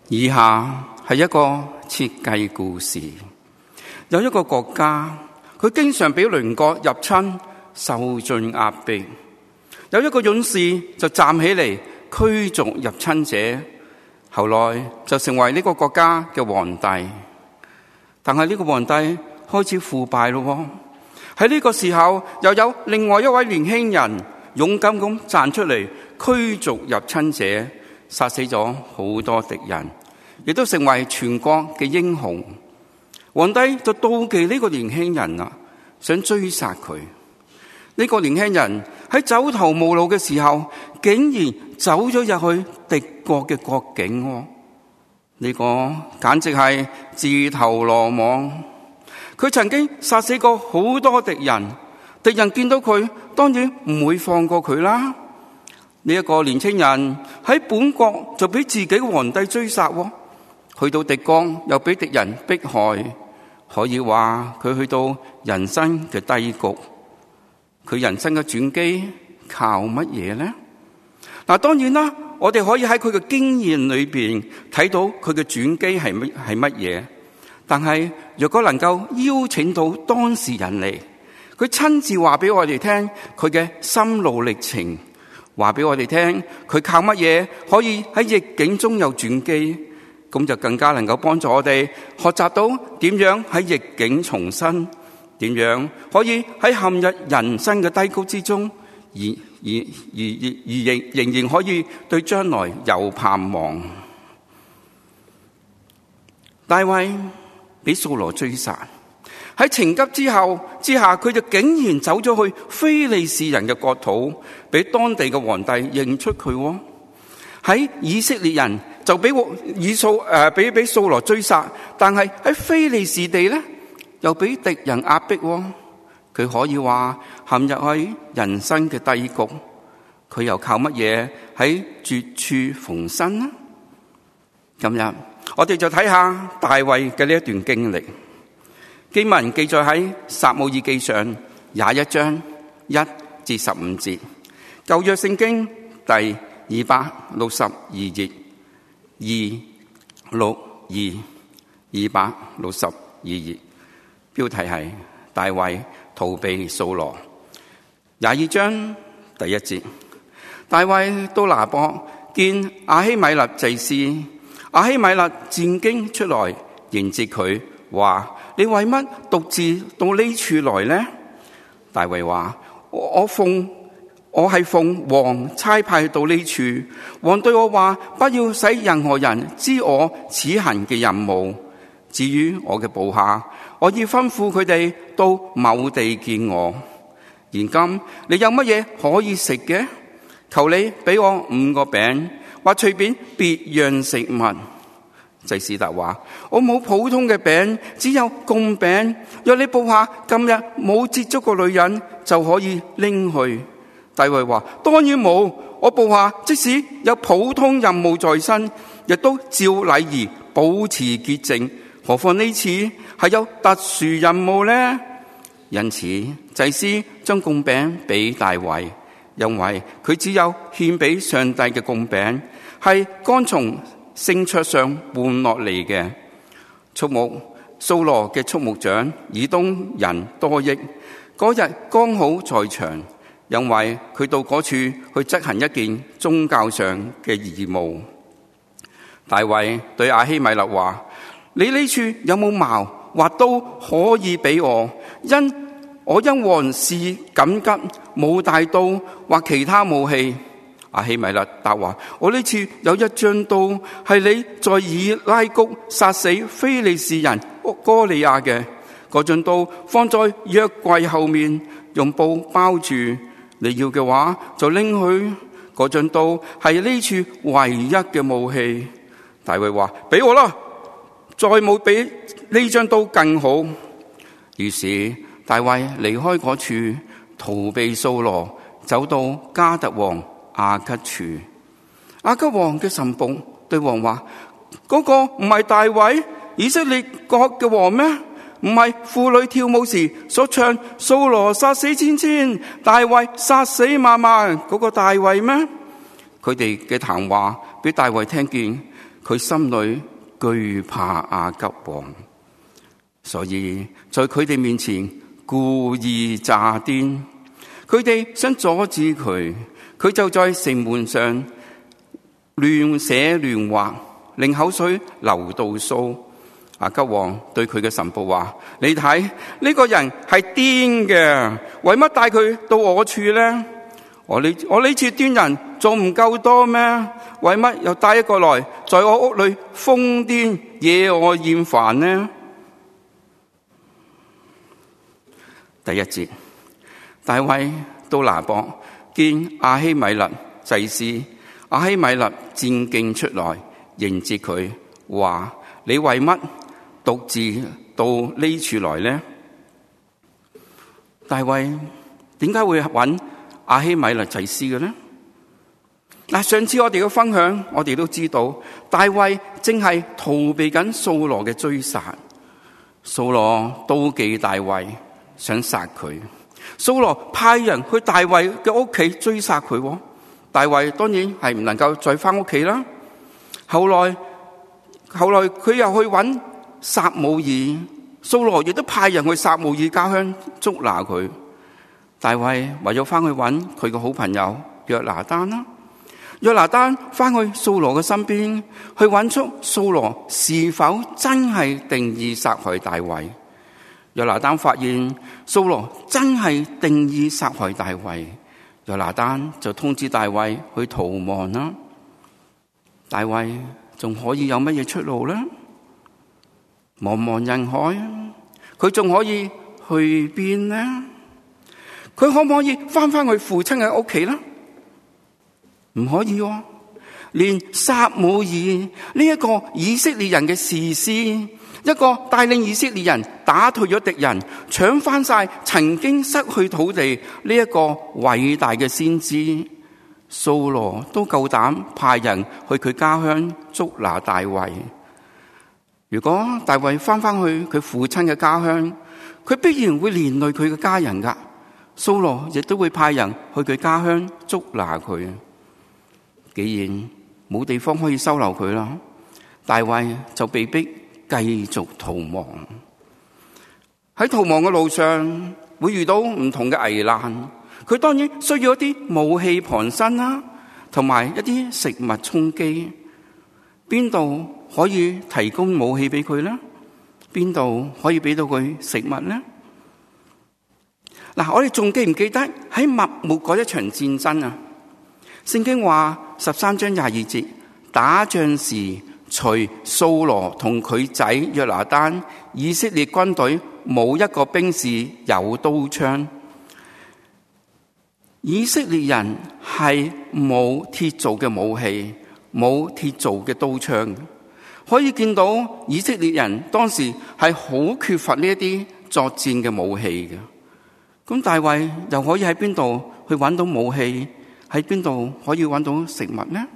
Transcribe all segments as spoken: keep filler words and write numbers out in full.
以下係一個設計故事。有一個國家，佢經常俾鄰國入侵，受盡壓迫。有一個勇士就站起嚟驅逐入侵者，後來就成為呢個國家嘅皇帝。但係呢個皇帝開始腐敗咯。喺呢個時候，又有另外一位年輕人勇敢咁站出嚟驅逐入侵者，殺死咗好多敵人，亦都成為全國嘅英雄。皇帝就妒忌呢個年輕人啊，想追殺佢。呢個年輕人喺走投無路嘅時候，竟然走咗入去敵國嘅國境。呢個簡直係自投羅網。佢曾經殺死過好多敵人，敵人見到佢當然唔會放過佢啦。呢一個年輕人喺本國就俾自己嘅皇帝追殺，去到敵國又俾敵人迫害，可以話佢去到人生嘅低谷。佢人生嘅轉機靠乜嘢呢？嗱，當然啦，我哋可以喺佢嘅經驗裏邊睇到佢嘅轉機係乜係乜嘢。但係若果能夠邀請到當事人嚟，佢親自話俾我哋聽佢嘅心路歷程，話俾我哋聽佢靠乜嘢可以喺逆境中有轉機，咁就更加能夠幫助我哋學習到點樣喺逆境重生，點樣可以喺陷入人生嘅低谷之中，而而而而而仍仍然可以對將來有盼望。大衛俾掃羅追殺，喺情急之後之下，佢就竟然走咗去非利士人嘅國土，俾當地嘅皇帝認出佢。喺以色列人就俾以掃誒俾俾掃羅追殺，但係喺非利士地咧又俾敵人壓迫。佢可以話陷入喺人生嘅低谷，佢又靠乜嘢喺絕處逢生呢？今日我哋就睇下大衛嘅呢一段經歷。經文記載喺撒母耳記上廿一章一至十五節，舊約聖經第二百六十二頁，二六二二百六十二頁，標題係大衛逃避掃羅。廿二章第一節，大衛到拿伯見亞希米勒祭司。亞希米勒戰兢出來迎接佢，話：你為乜獨自到呢處來呢？大衛話：我奉我係奉王差派到呢處，王對我話：不要使任何人知我此行嘅任務。至於我嘅部下，我要吩咐佢哋到某地見我。現今你有乜嘢可以食嘅？求你俾我五個餅，或隨便別樣食物。祭司答話：我冇普通嘅餅，只有貢餅。若你部下今日冇接觸過女人，就可以拎去。大衛話：當然冇，我部下即使有普通任務在身，亦都照禮儀保持潔淨。何況呢次係有特殊任務呢？因此，祭司將貢餅俾大衛，因為佢只有獻俾上帝嘅貢餅，係剛從聖桌上換落嚟嘅。畜牧掃羅嘅畜牧長以東人多益，嗰日剛好在場，因為佢到嗰處去執行一件宗教上嘅義務。大衛對亞希米勒話：你呢處有冇矛或刀可以俾我？因我因王事緊急，冇帶刀或其他武器。亞希米勒答話：我呢處有一張刀，係你在以拉谷殺死非利士人哥利亞嘅。嗰張刀放在約櫃後面，用布包住。你要嘅話就拎去。嗰張刀係呢處唯一嘅武器。大衛話：俾我啦，再冇比呢張刀更好。於是大衛離開嗰處，逃避掃羅，走到加特王亞吉處。亞吉王嘅臣僕對王話：嗰個唔係大衛以色列國嘅王咩？唔係婦女跳舞時所唱掃羅殺死千千，大衛殺死萬萬嗰個大衛咩？佢哋嘅談話俾大衛聽見， 佢心裏懼怕亞吉王，所以在佢哋面前故意詐癲。佢哋想阻止佢，佢就在城門上亂寫亂畫，令口水流到鬚。亞吉王對佢嘅臣僕話：你睇呢、這個人係癲嘅，為乜帶佢到我處呢？我呢我呢次端人仲唔夠多咩？為乜又帶一個來，在我屋裏瘋癲惹我厭煩呢？第一節，大衛到拿伯見亞希米勒祭司，亞希米勒戰兢出來迎接佢，話：你為乜獨自到呢處來呢？大衛點解會揾亞希米勒祭司嘅呢？嗱，上次我哋嘅分享，我哋都知道大衛正係逃避緊掃羅嘅追殺，掃羅妒忌大衛，想殺佢。掃羅派人去大衛嘅屋企追殺佢，大衛當然係唔能夠再翻屋企啦。後來後來佢又去揾撒母耳，掃羅亦都派人去撒母耳家鄉捉拿佢。大衛為咗翻去揾佢嘅好朋友約拿單啦，約拿單翻去掃羅嘅身邊，去揾出掃羅是否真係定意殺害大衛。約拿單發現掃羅真係定意殺害大衛，約拿單就通知大衛去逃亡啦。大衛仲可以有乜嘢出路呢？茫茫人海，佢仲可以去邊呢？佢可唔可以翻返去父親嘅屋企呢？唔可以喎。連撒母耳呢一個以色列人嘅士師，一個帶領以色列人打退咗敵人，搶翻晒曾經失去土地呢一個偉大嘅先知，掃羅都夠膽派人去佢家鄉捉拿大衛。如果大衛翻返去佢父親嘅家鄉，佢必然會連累佢嘅家人噶。掃羅亦都會派人去佢家鄉捉拿佢。既然冇地方可以收留佢啦，大衛就被逼繼續逃亡。喺逃亡嘅路上會遇到唔同嘅危難，佢當然需要一啲武器傍身啦，同埋一啲食物充飢。邊度可以提供武器俾佢呢？邊度可以俾到佢食物呢？嗱，我哋仲記唔記得喺密抹嗰一場戰爭啊？聖經話十三章廿二節，打仗時除掃羅同佢仔約拿單，以色列軍隊冇一個兵士有刀槍。以色列人係冇鐵做嘅武器，冇鐵做嘅刀槍。可以見到以色列人當時係好缺乏呢一啲作戰嘅武器嘅。咁大衛又可以喺邊度去揾到武器？喺邊度可以揾到食物呢？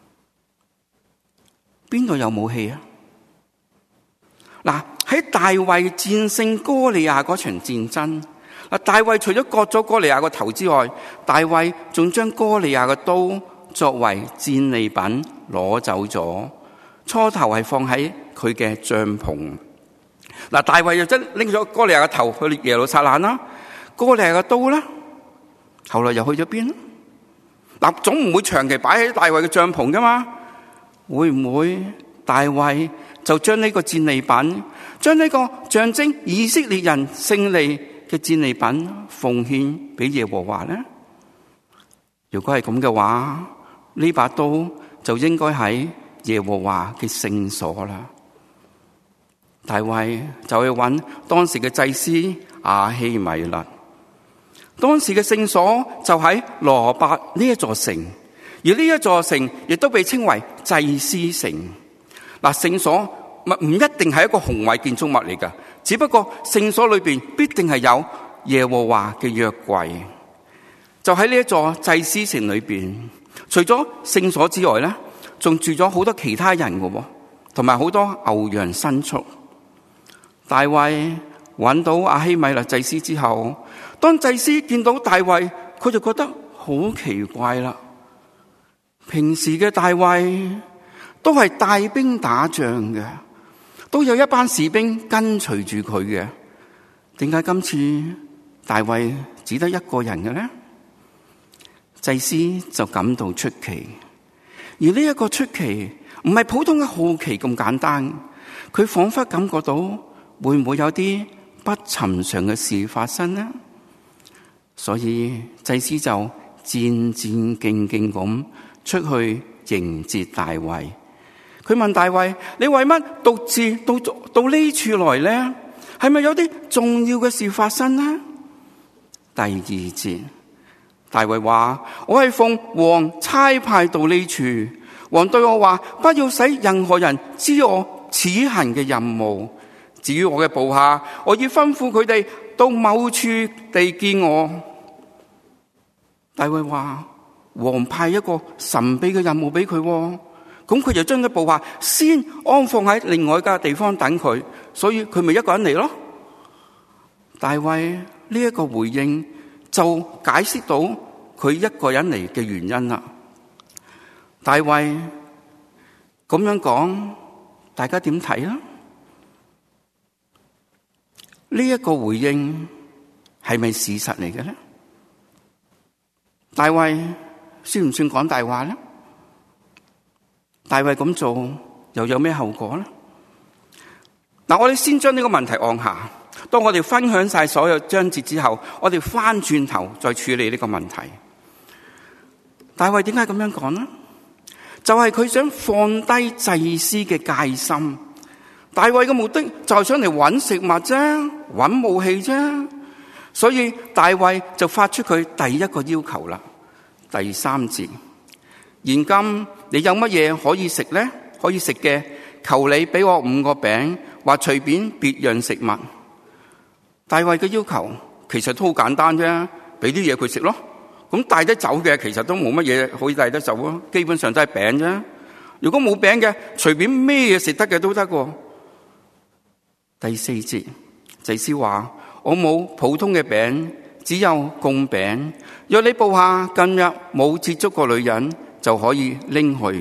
邊度有武器啊？嗱，喺大衛戰勝哥利亞嗰場戰爭，嗱，大衛除咗割咗哥利亞個頭之外，大衛仲將哥利亞嘅刀作為戰利品攞走咗。初頭係放喺佢嘅帳篷。嗱，大衛又真拎咗哥利亞嘅頭去耶路撒冷啦。哥利亞嘅刀啦，後來又去咗邊？嗱，總唔會長期擺喺大衛嘅帳篷噶嘛？會唔會大衛就將呢個戰利品，將呢個象徵以色列人勝利嘅戰利品奉獻俾耶和華呢？如果係咁嘅話，呢把刀就應該喺耶和華嘅聖所啦。大衛就去揾當時嘅祭司亞希米勒。當時嘅聖所就喺羅伯呢一座城，而呢一座城亦都被稱為祭司城。嗱，聖所唔一定係一個宏偉建築物嚟噶，只不過聖所裏邊必定係有耶和華嘅約櫃。就喺呢一座祭司城裏邊，除咗聖所之外咧，仲住咗好多其他人嘅，同埋好多牛羊牲畜。大衛揾到亞希米勒祭司之後，當祭司見到大衛，佢就覺得好奇怪啦。平時嘅大衛都係帶兵打仗嘅，都有一班士兵跟隨住佢嘅。點解今次大衛只得一個人嘅呢？祭司就感到出奇，而呢一個出奇唔係普通嘅好奇咁簡單，佢仿佛感覺到會唔會有啲不尋常嘅事發生呢？所以祭司就戰戰兢兢咁出去迎接大衛。佢問大衛：你為乜獨自到到呢處來呢？係咪有啲重要嘅事發生呢？第二節，大衛話：我係奉王差派到呢處，王對我話，不要使任何人知我此行嘅任務。至於我嘅部下，我要吩咐佢哋到某處地見我。大衛話：王派一個神秘嘅任務俾佢，咁佢就將啲部下先安放喺另外一個地方等佢，所以佢咪一個人嚟咯。大衛呢一個回應就解釋到佢一個人嚟嘅原因啦。大衛咁樣講，大家點睇啊？呢一個回應係咪事實嚟嘅咧？大衛算唔算講大話咧？大衛咁做又有咩後果咧？嗱，我哋先將呢個問題按下。當我哋分享晒所有章節之後，我哋翻轉頭再處理呢個問題。大衛點解咁樣講呢？就係佢想放低祭司嘅戒心。大衛嘅目的就係想嚟揾食物啫，揾武器啫。所以大衛就發出佢第一個要求啦。第三節，現今你有乜嘢可以食呢？可以食嘅，求你俾我五個餅，或隨便別樣食物。大衛嘅要求其實都好簡單啫，俾啲嘢佢食咯。咁帶得走嘅其實都冇乜嘢可以帶得走咯，基本上都係餅啫。如果冇餅嘅，隨便咩嘢食得嘅都得喎。第四節，祭司話：我冇普通嘅餅，只有貢餅。若你部下近日冇接觸過女人，就可以拎去。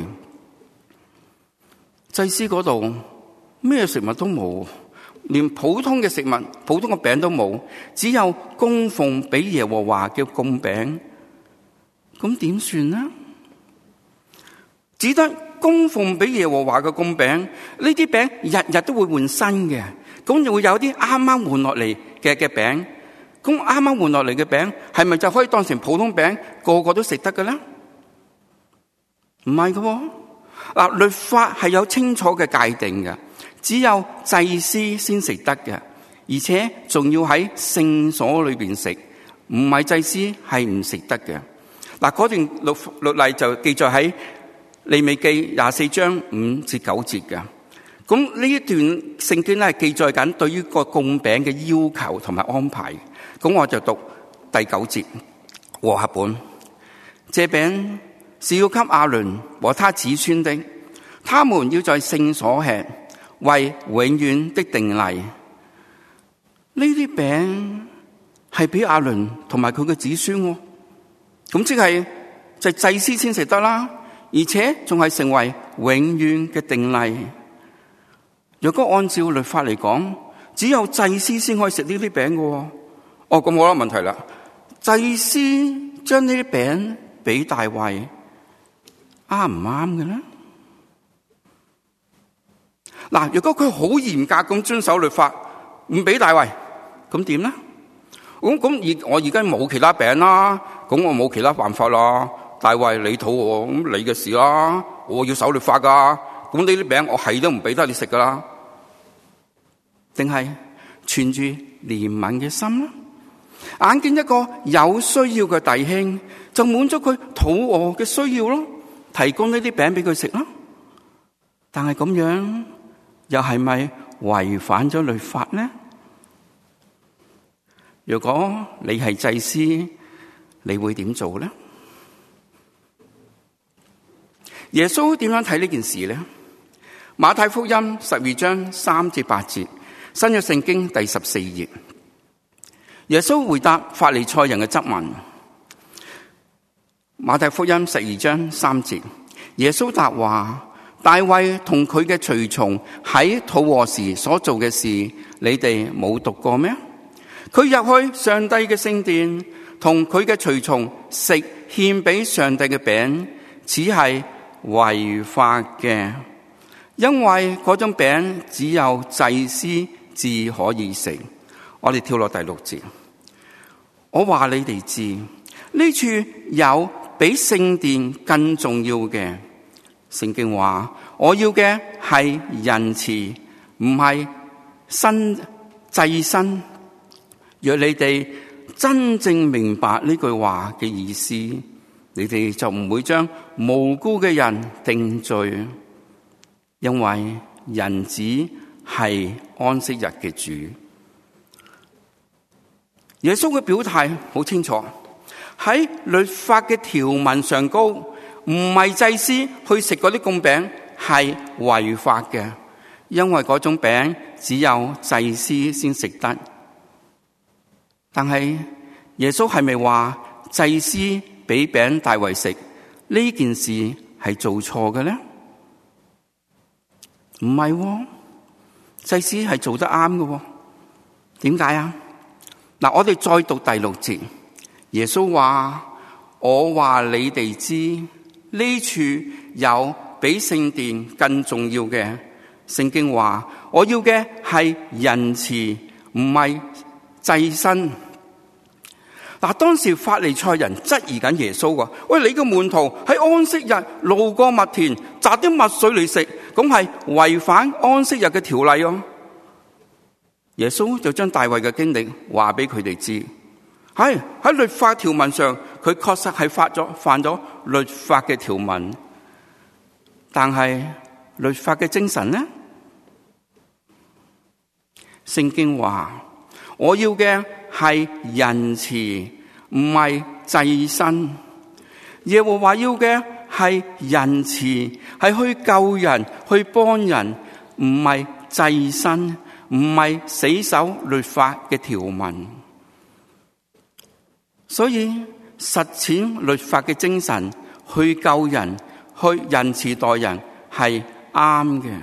祭司嗰度咩食物都冇，連普通嘅食物、普通嘅餅都冇，只有供奉俾耶和華嘅貢餅。咁點算呢？只得供奉俾耶和華嘅貢餅，呢啲餅日日都會換新嘅，咁就會有啲啱啱換落嚟嘅嘅餅。咁啱啱換落嚟嘅餅係咪就可以當成普通餅，個個都食得嘅咧？唔係嘅，嗱，律法係有清楚嘅界定嘅，只有祭司先食得嘅，而且仲要喺聖所裏邊食，唔係祭司係唔食得嘅。嗱，嗰段律律例就記載喺利未記廿四章五至九節嘅。咁呢一段聖經咧係記載緊對於個供餅嘅要求同埋安排。咁我就讀第九節和合本。這餅是要給亞倫和他子孫的，他們要在聖所吃，為永遠的定例。呢啲餅係俾亞倫同埋佢嘅子孫喎，咁即係就祭司先食得啦，而且仲係成為永遠嘅定例。若果按照律法嚟講，只有祭司先可以食呢啲餅嘅。哦，咁我有問題啦。祭司將呢啲餅俾大衛，啱唔啱嘅咧？嗱，如果佢好嚴格咁遵守律法，唔俾大衛，咁點咧？咁咁而我而家冇其他餅啦，咁我冇其他辦法啦。大衛你肚餓，咁你嘅事啦，我要守律法噶。咁呢啲餅我係都唔俾得你食噶啦，定係存住憐憫嘅心啦？眼見一個有需要嘅弟兄，就滿足佢肚餓嘅需要咯，提供呢啲餅俾佢食咯。但係咁樣又係咪違反咗律法呢？如果你係祭司，你會點做呢？耶穌點樣睇呢件事呢？馬太福音十二章三至八節，新約聖經第十四頁。耶穌回答法利賽人嘅質問。馬太福音十二章三節，耶穌答話： 大衛同佢嘅隨從喺肚餓時所做嘅事，你哋冇讀過咩？佢入去上帝嘅聖殿，同佢嘅隨從食獻俾上帝嘅餅，只係違法嘅，因為嗰種餅只有祭司至可以食。我哋跳落第六節，我話你哋知，呢處有比聖殿更重要嘅。聖經話，我要嘅係仁慈，唔係新祭牲。若你哋真正明白呢句話嘅意思，你哋就唔會將無辜嘅人定罪，因為人子係安息日嘅主。耶穌嘅表態好清楚，喺律法嘅條文上高，唔係祭司去食嗰啲供餅係違法嘅，因為嗰種餅只有祭司先食得。但係耶穌係咪話祭司俾餅大衛食呢件事係做錯嘅呢？唔係喎，祭司係做得啱嘅喎。點解啊？嗱，我哋再讀第六節，耶穌話：我話你哋知，呢處有比聖殿更重要嘅。聖經話：我要嘅係仁慈，唔係祭牲。嗱，當時法利賽人質疑緊耶穌話：喂，你個門徒喺安息日路過麥田摘啲麥穗嚟食，咁係違反安息日嘅條例哦。耶穌就將大衛嘅經歷話俾佢哋知，係喺律法條文上，佢確實係犯咗犯咗律法嘅條文，但係律法嘅精神呢？聖經話：我要嘅係仁慈，唔係祭牲。耶和華要嘅係仁慈，係去救人、去幫人，唔係祭牲，唔係死守律法嘅條文。所以實踐律法嘅精神，去救人、去仁慈待人，係啱嘅。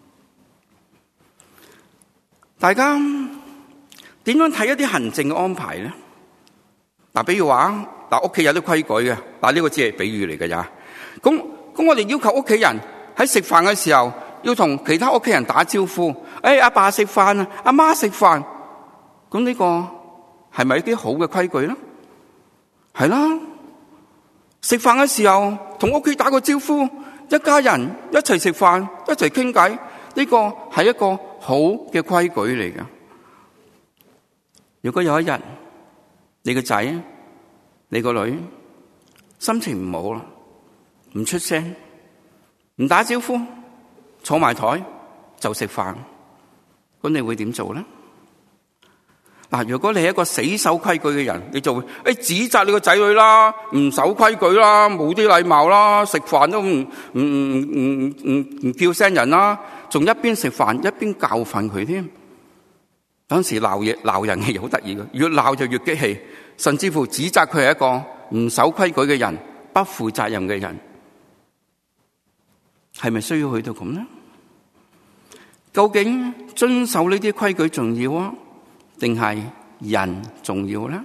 大家點樣睇一啲行政嘅安排咧？嗱，比如話嗱，屋企有啲規矩嘅，嗱，呢個只係比喻嚟嘅咋。咁咁，我哋要求屋企人喺食飯嘅時候，要同其他屋企人打招呼。誒，阿爸食飯啊，阿媽食飯。咁呢個係咪一啲好嘅規矩咧？係啦，食飯嘅時候同屋企打個招呼，一家人一齊食飯，一齊傾偈，呢個係一個好嘅規矩嚟嘅。如果有一日你個仔、你個女心情唔好啦，唔出聲，唔打招呼，坐埋台就食飯，咁你會點做咧？嗱，如果你係一個死守規矩嘅人，你就會誒指責你個仔女啦，唔守規矩啦，冇啲禮貌啦，食飯都唔唔唔唔唔唔叫聲人啦，仲一邊食飯一邊教訓佢添。當時鬧嘢鬧人係好得意嘅，越鬧就越激氣，甚至乎指責佢係一個唔守規矩嘅人，不負責任嘅人。係咪需要去到咁呢？究竟遵守呢啲規矩重要啊，定係人重要咧？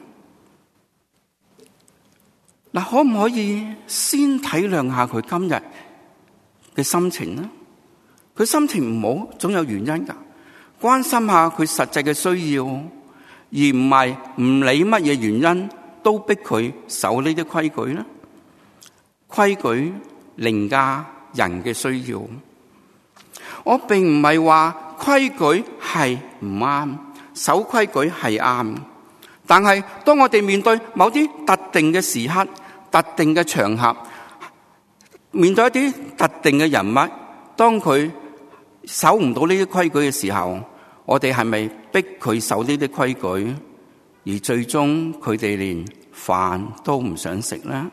嗱，可唔可以先體諒下佢今日嘅心情呢？佢心情唔好，總有原因噶。關心下佢實際嘅需要，而唔係唔理乜嘢原因都逼佢守呢啲規矩咧。規矩凌駕人嘅需要。我並唔係話規矩係唔啱，守規矩係啱，但係當我哋面對某啲特定嘅時刻、特定嘅場合，面對一啲特定嘅人物，當佢守唔到呢啲規矩嘅時候，我哋係咪逼佢守呢啲規矩，而最終佢哋連飯都唔想食呢？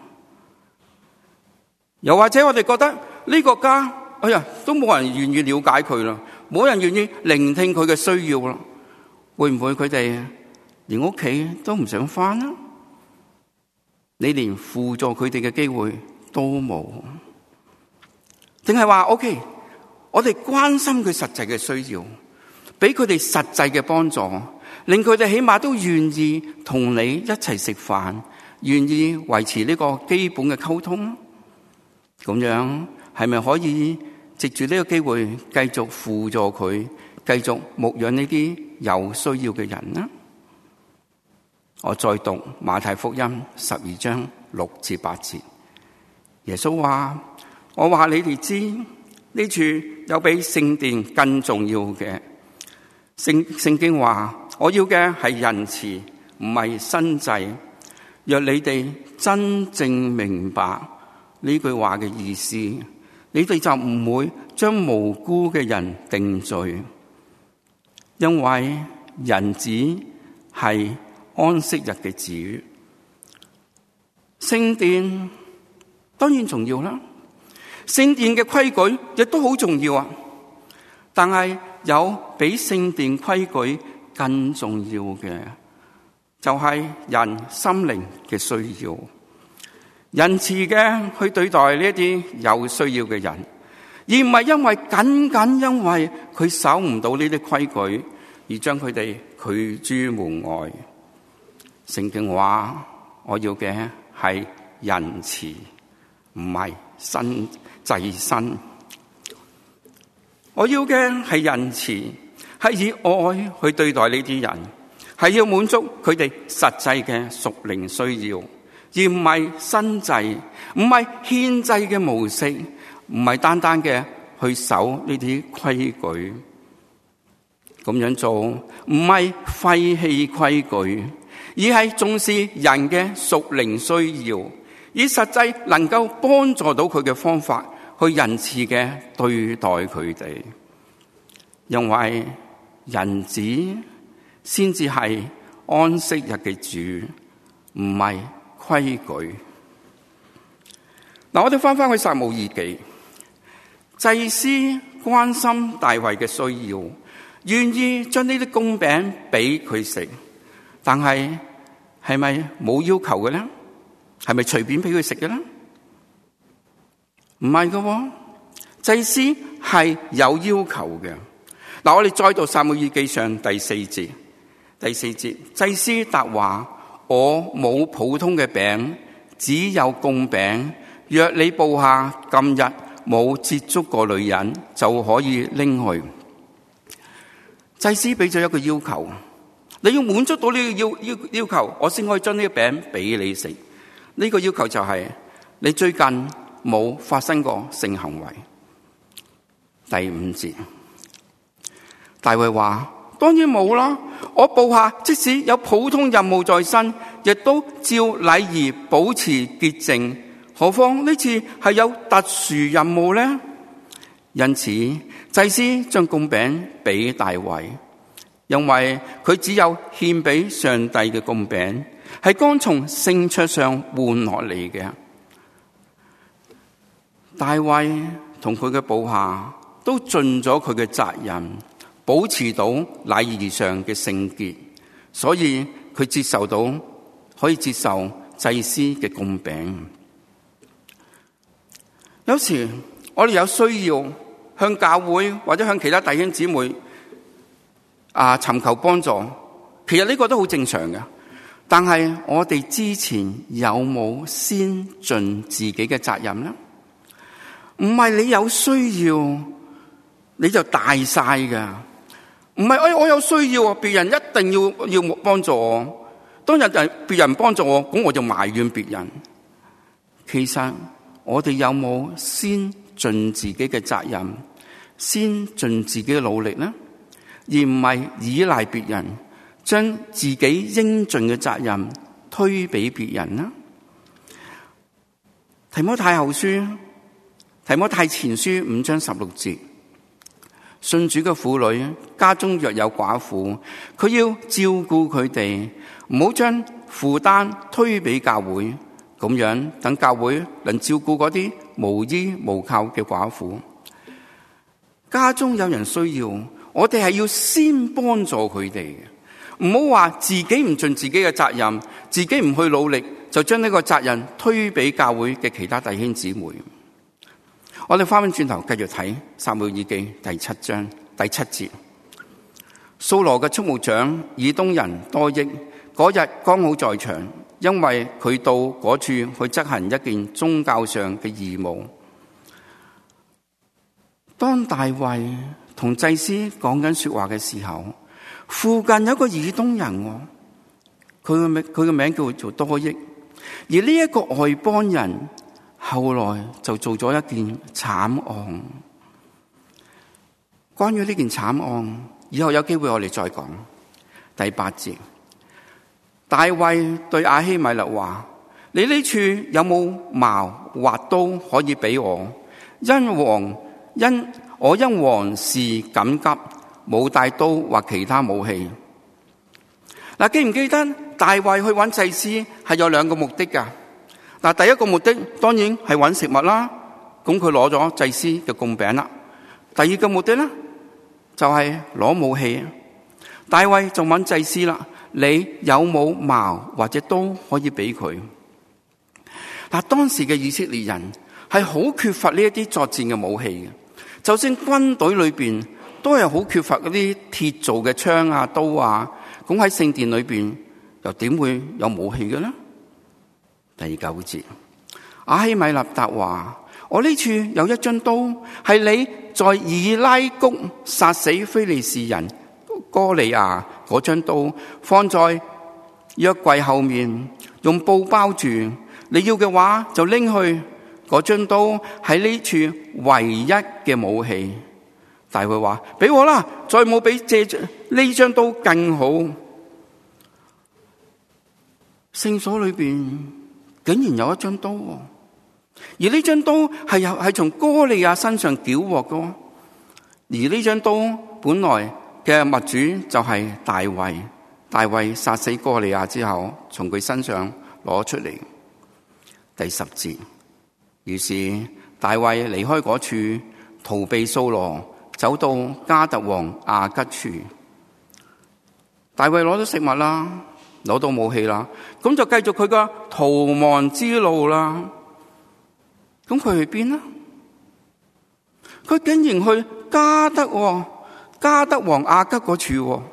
又或者我哋覺得呢個家，哎呀，都冇人願意了解佢啦，冇人願意聆聽佢嘅需要啦，會唔會佢哋連屋企都唔想返呢？你連輔助佢哋嘅機會都冇，定係話 OK？ 我哋關心佢實際嘅需要，俾佢哋實際嘅幫助，令佢哋起碼都願意同你一齊食飯，願意維持呢個基本嘅溝通。咁樣係咪可以藉住呢個機會繼續輔助佢，繼續牧養呢啲有需要嘅人呢？我再讀馬太福音十二章六至八節，耶穌話：我話你哋知，呢處有比聖殿更重要嘅。聖聖經話：我要嘅係仁慈，唔係牲祭。若你哋真正明白呢句話嘅意思，你哋就唔會將無辜嘅人定罪，因為人子係安息日嘅主。聖殿當然重要啦，聖殿嘅規矩亦都好重要啊。但係有比聖殿規矩更重要嘅，就係人心靈嘅需要，仁慈嘅去對待呢一啲有需要嘅人，而唔係因為僅僅因為佢守唔到呢啲規矩而將佢哋拒諸門外。聖經話：我要嘅係仁慈，唔係新祭牲。我要嘅係仁慈，係以愛去對待呢啲人，係要滿足佢哋實際嘅屬靈需要，而唔係新祭，唔係獻祭嘅模式，唔係單單嘅去守呢啲規矩。咁樣做唔係廢棄規矩，而係重視人嘅屬靈需要，以實際能夠幫助到佢嘅方法去仁慈嘅對待佢哋。因為人子先至係安息日嘅主，唔係規矩。嗱，我哋翻翻去撒母耳記，祭司關心大衛嘅需要，願意將呢啲供餅俾佢食，但係係咪冇要求嘅咧？係咪隨便俾佢食嘅咧？唔係嘅，祭司係有要求嘅。嗱，我哋再讀撒母耳記上第四節，第四節，祭司答話：我冇普通嘅餅，只有供餅。若你部下今日冇接觸過女人，就可以拎去。祭司俾咗一個要求，你要滿足到呢個要要要求，我先可以將呢個餅俾你食。呢個要求就係你最近冇發生過性行為。第五節，大衛話：當然冇啦，我部下即使有普通任務在身，亦都照禮儀保持潔淨，何況呢次係有特殊任務呢？因此祭司將供餅俾大衛，因為佢只有獻俾上帝嘅供餅，係剛從聖桌上換落嚟嘅。大衛同佢嘅部下都盡咗佢嘅責任，保持到禮儀上嘅聖潔，所以佢接受到可以接受祭司嘅供餅。有時我哋有需要向教會或者向其他弟兄姊妹啊尋求幫助，其實呢個都好正常嘅。但係我哋之前有冇先盡自己嘅責任呢？唔係你有需要你就大晒噶，唔係哎我有需要啊，別人一定要要幫助我。當日係別人幫助我，咁我就埋怨別人。其實我哋有冇先盡自己嘅責任，先盡自己嘅努力呢？而唔係依賴別人，將自己應盡嘅責任推俾別人呢？提摩太後書、提摩太前書五章十六節，信主嘅婦女家中若有寡婦，佢要照顧佢哋，唔好將負擔推俾教會，咁樣等教會能照顧嗰啲無依無靠嘅寡婦。家中有人需要，我哋係要先幫助佢哋嘅，唔好話自己唔盡自己嘅責任，自己唔去努力，就將呢個責任推俾教會嘅其他弟兄姊妹。 我哋翻返轉頭繼續睇撒母耳記第七章第七節。掃羅嘅畜牧長以東人多益嗰日剛好在場，因為佢到嗰處去執行一件宗教上嘅義務。當大衛同祭司講緊說話嘅時候，附近有一個以東人，佢嘅名佢嘅名叫做多益。而呢一個外邦人後來就做咗一件慘案。關於呢件慘案，以後有機會我哋再講。第八節，大衛對亞希米勒話：你呢處有冇矛或刀可以俾我？因王因我因王事緊急，冇帶刀或其他武器。嗱，記唔記得大衛去揾祭司係有兩個目的噶？嗱，第一個目的當然係揾食物啦，咁佢攞咗祭司嘅貢餅啦。第二個目的咧就係攞武器。大衛就問祭司啦：你有冇矛或者刀可以俾佢？嗱，當時嘅以色列人係好缺乏呢一啲作戰嘅武器嘅，就算軍隊裏邊都係好缺乏嗰啲鐵做嘅槍啊、刀啊。咁喺聖殿裏邊又點會有武器嘅呢？第九節，亞希米勒答話：我呢處有一張刀，係你在以拉谷殺死非利士人哥利亞嗰張刀，放在約櫃後面，用布包住。你要嘅話就拎去。嗰張刀係呢處唯一嘅武器。大衛話：俾我啦，再冇比借呢張刀更好。聖所裏邊竟然有一張刀，而呢張刀係由係從哥利亞身上繳獲嘅。而呢張刀本來嘅物主就係大衛，大衛殺死哥利亞之後，從佢身上攞出嚟。第十節，於是大衛離開嗰處，逃避掃羅，走到加特王亞吉處。大衛攞咗食物啦，攞到武器啦，咁就繼續佢個逃亡之路啦。咁佢去邊呢？佢竟然去加德，加德王亞吉嗰處。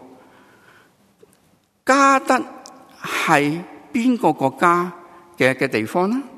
加德係邊個國家嘅嘅地方呢？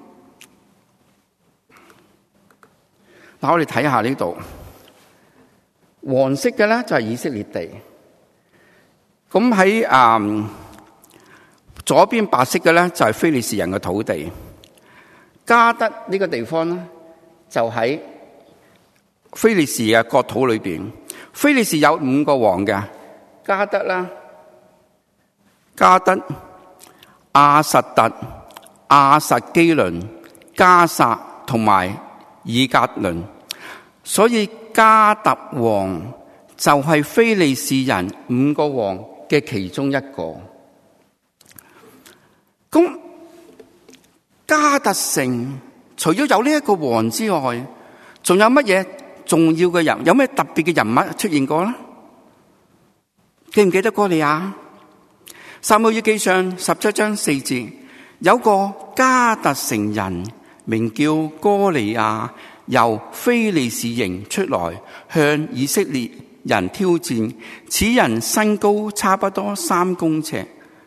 嗱，我哋睇下呢度，黃色嘅咧就係以色列地。咁喺誒左邊白色嘅咧就係非利士人嘅土地。加德呢個地方咧就喺非利士嘅國土裏邊。非利士有五個王嘅，加德啦、加德、亞實突、亞實基倫、加薩同埋以革倫。所以加特王就係非利士人五個王嘅其中一個。咁加特城除咗有呢一個王之外，仲有乜嘢重要嘅人？有咩特別嘅人物出現過呢？記唔記得哥利亞？撒母耳記上十七章四節，有個加特城人名叫哥利亞，由非利士營出來向以色列人挑戰。此人身高差不多三公尺。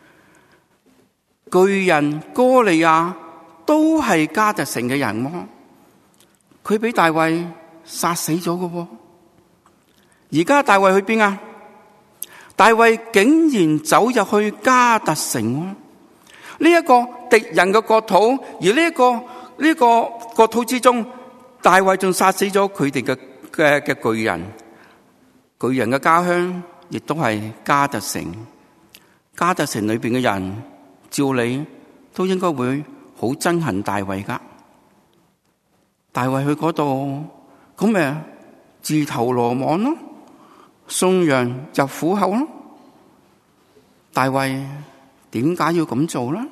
巨人哥利亞都係加特城嘅人喎，佢俾大衛殺死咗嘅喎。而家大衛去邊啊？大衛竟然走入去加特城喎，呢一個敵人嘅國土，而呢一個呢個國土之中，大衛仲殺死咗佢哋嘅嘅嘅巨人。巨人嘅家鄉亦都係加特城。加特城裏邊嘅人，照理都應該會好憎恨大衛噶。大衛去嗰度，咁咪自投羅網咯，送羊入虎口咯。大衛點解要咁做呢？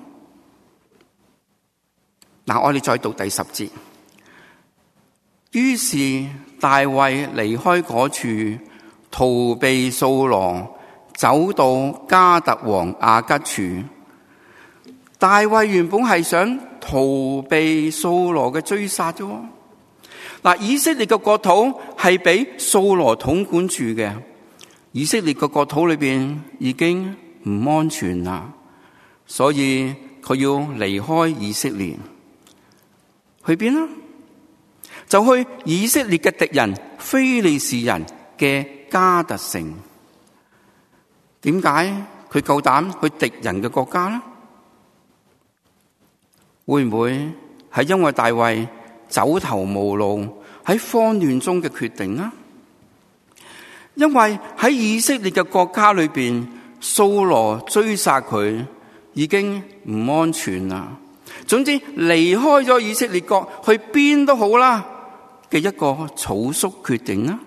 嗱，我哋再讀第十節。於是大衛離開嗰處，逃避掃羅，走到加特王亞吉處。大衛原本係想逃避掃羅嘅追殺啫， 嗱，以色列嘅國土係俾掃羅統管住嘅，以色列嘅國土裏邊已經唔安全啦，所以佢要離開以色列，去邊啊？就去以色列嘅敵人非利士人嘅迦特城。點解佢夠膽去敵人嘅國家呢？會唔會係因為大衛走投無路喺慌亂中嘅決定呢？因為喺以色列嘅國家裏邊，掃羅追殺佢已經唔安全啦。總之離開咗以色列國去邊都好啦嘅一個草率決定啦。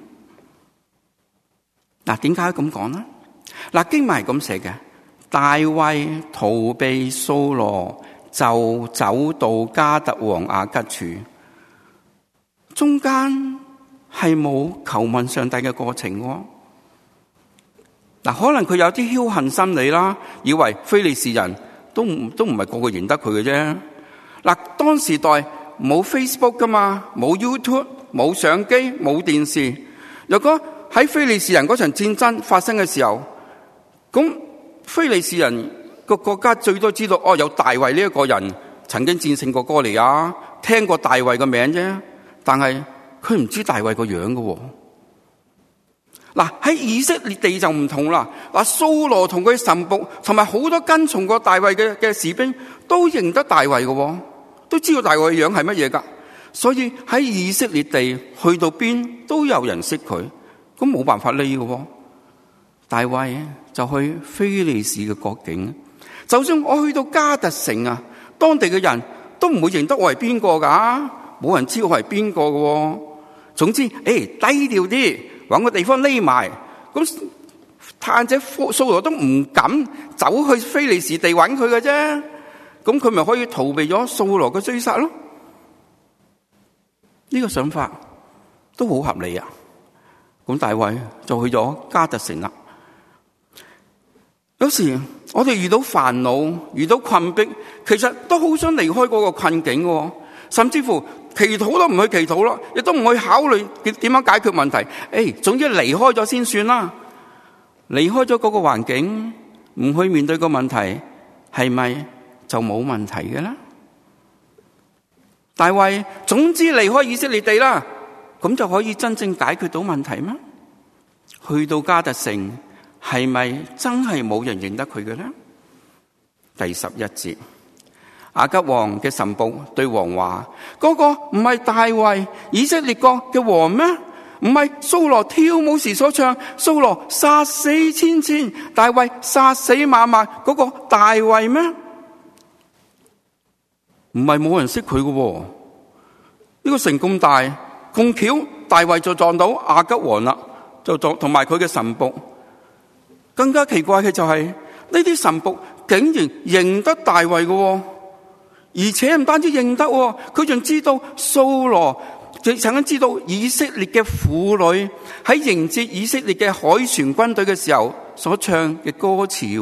嗱，點解咁講呢？嗱，經文係咁寫嘅，大衛逃避掃羅，就走到迦特王亞吉處，中間係冇求問上帝嘅過程喎。嗱，可能佢有啲僥倖心理啦，以為非利士人都唔都唔係個個認得佢嘅啫。嗱，當時代冇 Facebook 噶嘛，冇 YouTube， 冇相機，冇電視。如果喺非利士人嗰場戰爭發生嘅時候，咁非利士人個國家最多知道哦，有大衛呢一個人曾經戰勝過哥利亞，聽過大衛個名啫，但係佢唔知大衛個樣嘅。嗱，喺以色列地就唔同啦。嗱，掃羅同佢臣僕同埋好多跟從過大衛嘅嘅士兵都認得大衛嘅，都知道大衛嘅樣係乜嘢噶。所以喺以色列地去到邊都有人識佢，咁冇辦法匿嘅。大衛就去非利士嘅國境，就算我去到迦特城啊，當地嘅人都唔會認得我係邊個噶，冇人知我係邊個嘅。總之，誒、哎，低調啲，搵個地方匿埋。咁探者掃羅都唔敢走去非利士地搵佢嘅啫，咁佢咪可以逃避咗掃羅嘅追殺咯？呢、這個想法都好合理啊！咁大衛就去咗迦特城啦。有時我哋遇到煩惱，遇到困迫，其實都好想離開嗰個困境嘅，甚至乎祈禱都唔去祈禱咯，亦都唔去考慮點點樣解決問題。誒，總之離開咗先算啦。離開咗嗰個環境，唔去面對個問題，係咪就冇問題嘅啦？大衛總之離開以色列地啦，咁就可以真正解決到問題嗎？去到迦特城，係咪真係冇人認得佢嘅呢？第十一節，亞吉王嘅臣僕對王話：嗰個唔係大衛以色列國嘅王咩？唔係掃羅跳舞時所唱，掃羅殺死千千，大衛殺死萬萬嗰個大衛咩？唔係冇人識佢嘅，呢個城咁大咁巧，大衛就撞到亞吉王啦，就撞同埋佢嘅臣僕。更加奇怪嘅就係呢啲臣僕竟然認得大衛嘅，而且唔單止認得，佢仲知道掃羅曾經知道以色列嘅婦女喺迎接以色列嘅凱旋軍隊嘅時候所唱嘅歌詞，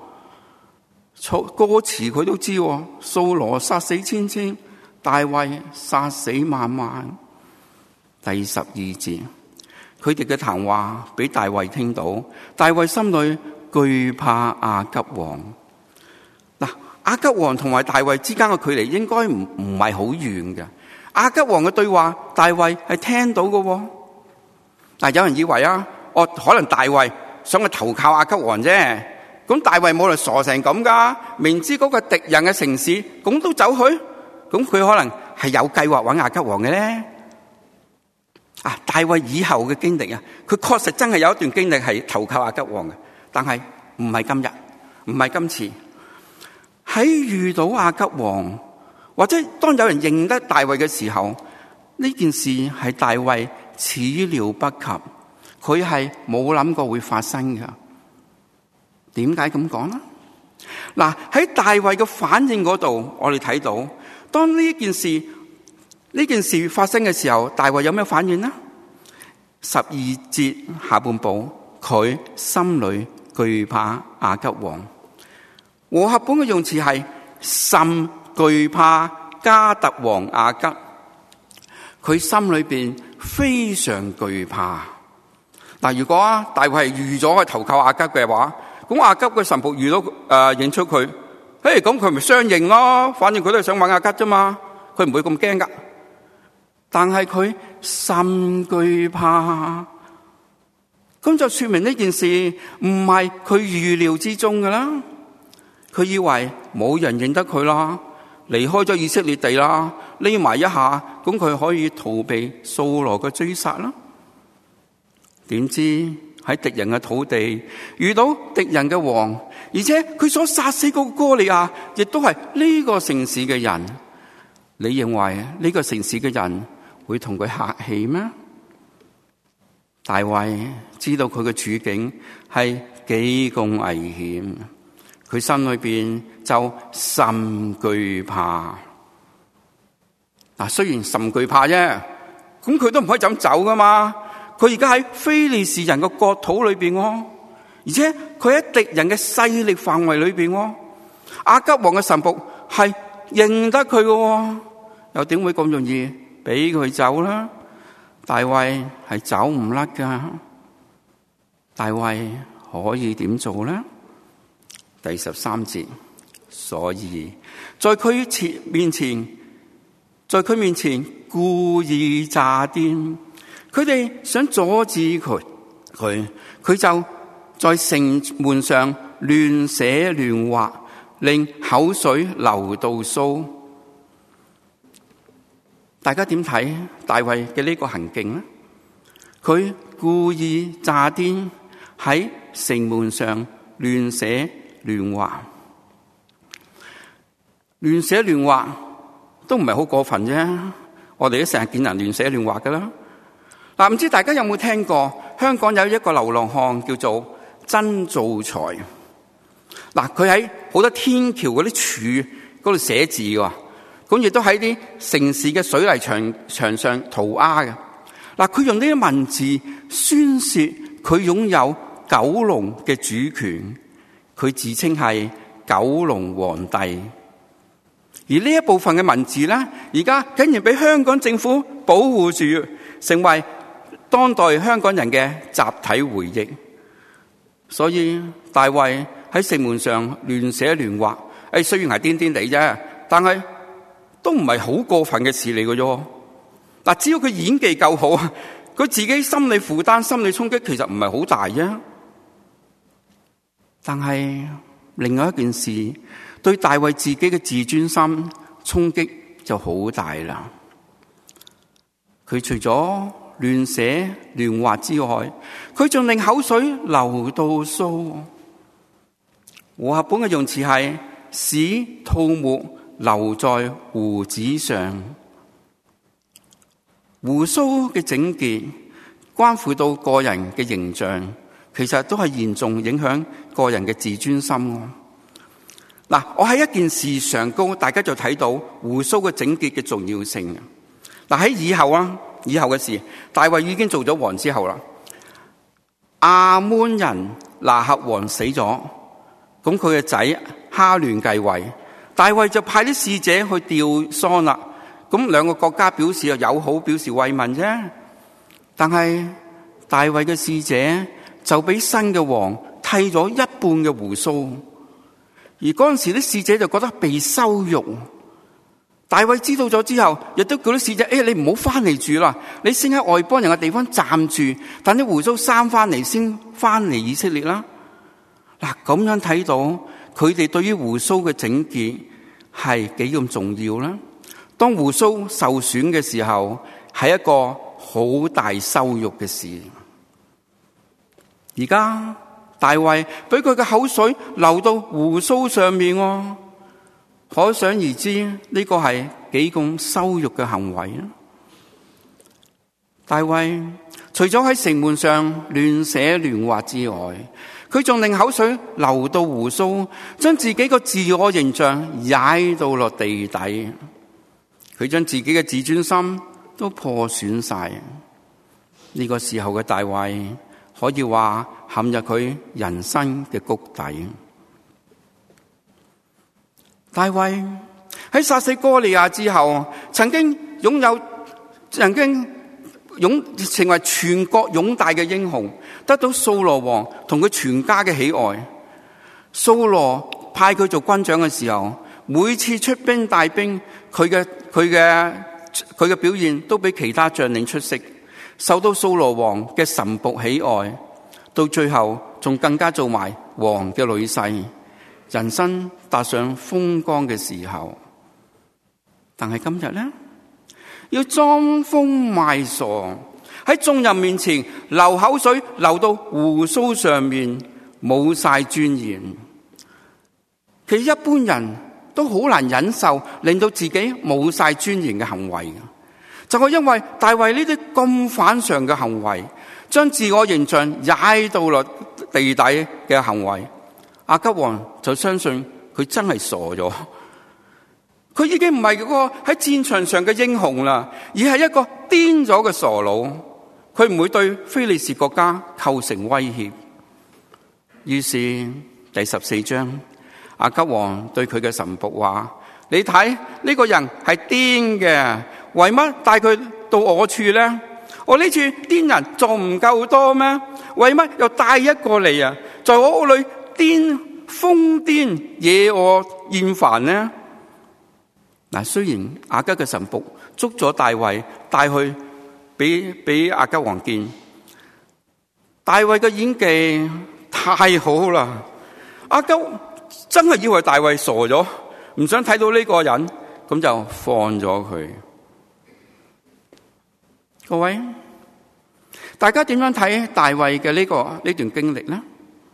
歌詞佢都知。掃羅殺死千千，大衛殺死萬萬。第十二節。佢哋嘅談話俾大衛聽到，大衛心裏懼怕亞吉王。嗱，亞吉王同埋大衛之間嘅距離應該唔唔係好遠嘅。亞吉王嘅對話，大衛係聽到嘅。嗱，有人以為啊，我可能大衛想去投靠亞吉王啫。咁大衛冇人傻成咁噶，明知嗰個敵人嘅城市，咁都走去，咁佢可能係有計劃揾亞吉王嘅咧。啊！大衛以後嘅經歷啊，佢確實真係有一段經歷係投靠亞吉王嘅，但係唔係今日，唔係今次。喺遇到亞吉王，或者當有人認得大衛嘅時候，呢件事係大衛始料不及，佢係冇諗過會發生㗎。點解咁講呢？嗱，喺大衛嘅反應嗰度，我哋睇到當呢件事。呢件事發生嘅時候，大衛有咩反應呢？十二節下半部，佢心裏懼怕亞吉王。和合本嘅用詞係甚懼怕迦特王亞吉。 佢心裏邊非常懼怕。嗱，如果啊大衛係預咗去投靠亞吉嘅話，咁亞吉嘅臣僕遇到誒、呃、認出佢，誒咁佢咪相認咯，反正佢都係想揾亞吉啫嘛，佢唔會咁驚噶。但係佢甚懼怕，咁就說明呢件事唔係佢預料之中噶啦。佢以為冇人認得佢啦，離開咗以色列地啦，匿埋一下，咁佢可以逃避掃羅嘅追殺啦。點知喺敵人嘅土地遇到敵人嘅王，而且佢所殺死嗰個哥利亞亦都係呢個城市嘅人。你認為呢個城市嘅人會同佢客氣咩？大衛知道佢嘅處境係幾咁危險，佢心裏邊就甚懼怕。嗱，雖然甚懼怕啫，咁佢都唔可以就咁走噶嘛。佢而家喺非利士人嘅國土裏邊，而且佢喺敵人嘅勢力範圍裏邊。亞吉王嘅臣僕係認得佢嘅，又點會咁容易俾佢走啦？大衛係走唔甩噶。大衛可以點做呢？第十三節，所以在佢前面前，在佢面前故意詐癲。佢哋想阻止佢，佢佢就在城門上亂寫亂畫，令口水流到鬚。大家點睇大衛嘅呢個行徑呢？佢故意詐癲，喺城門上亂寫亂畫，亂寫亂畫都唔係好過分啫。我哋都成日見人亂寫亂畫噶啦。嗱，唔知大家有冇聽過香港有一個流浪漢叫做曾造才。嗱，佢喺好多天橋嗰啲柱嗰度寫字嘅，咁亦都喺啲城市嘅水泥牆牆上塗鴉嘅。嗱，佢用呢啲文字宣洩佢擁有九龍嘅主權，佢自稱係九龍皇帝。而呢一部分嘅文字咧，而家竟然俾香港政府保護住，成為當代香港人嘅集體回憶。所以大衛喺城門上亂寫亂畫，誒，雖然係癲癲地啫，但係都唔係好過分嘅事嚟嘅啫。嗱，只要佢演技夠好，佢自己心理負擔、心理衝擊其實唔係好大啫。但係另外一件事，對大衛自己嘅自尊心衝擊就好大啦。佢除咗亂寫亂畫之外，佢仲令口水流到鬚。和合本嘅用詞係使吐沫留在鬍子上。鬍鬚嘅整潔關乎到個人嘅形象，其實都係嚴重影響個人嘅自尊心。嗱，我喺一件事上高，大家就睇到鬍鬚嘅整潔嘅重要性。嗱，喺以後啊，以後嘅事，大衛已經做咗王之後啦，亞捫人拿轄王死咗，咁佢嘅仔哈亂繼位，大衛就派啲使者去吊喪啦。咁兩個國家表示友好，表示慰問啫。但係大衛嘅使者就俾新嘅王剃咗一半嘅鬍鬚，而嗰陣時啲使者就覺得被羞辱。大衛知道咗之後，亦都叫啲使者：誒、哎，你唔好翻嚟住啦，你先喺外邦人嘅地方暫住，等啲鬍鬚生翻嚟先翻嚟以色列啦。嗱，咁樣睇到佢哋對於鬍鬚嘅整潔係幾咁重要啦。當鬍鬚受損嘅時候，係一個好大羞辱嘅事。而家大衛俾佢嘅口水流到鬍鬚上面，可想而知呢個係幾咁羞辱嘅行為啊！大衛除咗喺城門上亂寫亂畫之外，佢仲令口水流到鬍鬚，將自己個自我形象踩到落地底。佢將自己嘅自尊心都破損晒。呢個時候嘅大衛可以話陷入佢人生嘅谷底。大衛喺殺死哥利亞之後，曾經擁有曾經勇成為全國勇大嘅英雄，得到掃羅王同佢全家嘅喜愛。掃羅派佢做軍長嘅時候，每次出兵帶兵，佢嘅佢嘅佢嘅表現都比其他將領出色，受到掃羅王嘅臣僕喜愛，到最後仲更加做埋王嘅女婿，人生踏上風光嘅時候。但係今日呢，要裝瘋賣傻，喺眾人面前流口水，流到鬍鬚上面，冇晒尊嚴。其實一般人都好難忍受令到自己冇晒尊嚴嘅行為，就係因為大衛呢啲咁反常嘅行為，將自我形象踩到落地底嘅行為，亞吉王就相信佢真係傻咗。佢已經唔係嗰個喺戰場上嘅英雄啦，而係一個癲咗嘅傻佬。佢唔會對非利士國家構成威脅。於是第十四章，亞吉王對佢嘅臣僕話：你睇呢個人係癲嘅，為乜帶佢到我處呢？我呢處癲人仲唔夠多咩？為乜又帶一個嚟啊？在我屋裏癲瘋癲惹我厭煩呢？嗱，雖然亞吉嘅臣僕捉咗大衛帶去俾俾亞吉王見，大衛嘅演技太好啦！亞吉真係以為大衛傻咗，唔想睇到呢個人，咁就放咗佢。各位，大家點樣睇大衛嘅呢個呢段經歷呢？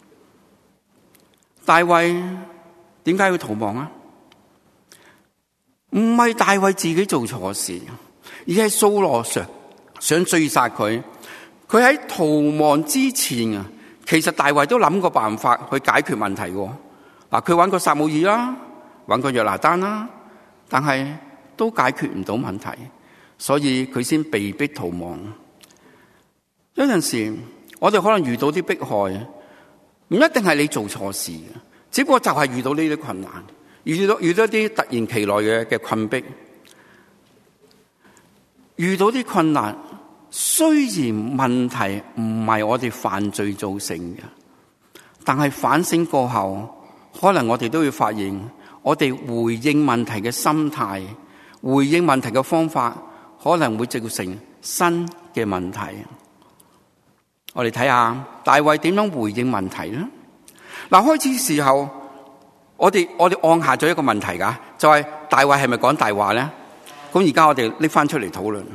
大衛點解要逃亡啊？唔係大衛自己做錯事，而係掃羅想想追殺佢。佢喺逃亡之前啊，其實大衛都諗過辦法去解決問題嘅。嗱，佢揾過撒母耳啦，揾過約拿單啦，但係都解決唔到問題，所以佢先被逼逃亡。有陣時我哋可能遇到啲迫害，唔一定係你做錯事，只不過就係遇到呢啲困難。遇到遇到一啲突然其來嘅嘅困迫，遇到啲困難，雖然問題唔係我哋犯罪造成嘅，但係反省過後，可能我哋都會發現，我哋回應問題嘅心態、回應問題嘅方法，可能會造成新嘅問題。我哋睇下大衛點樣回應問題呢？嗱，開始時候。我哋我哋按下咗一個問題噶，就係大衛係咪講大話咧？咁而家我哋拎翻出嚟討論，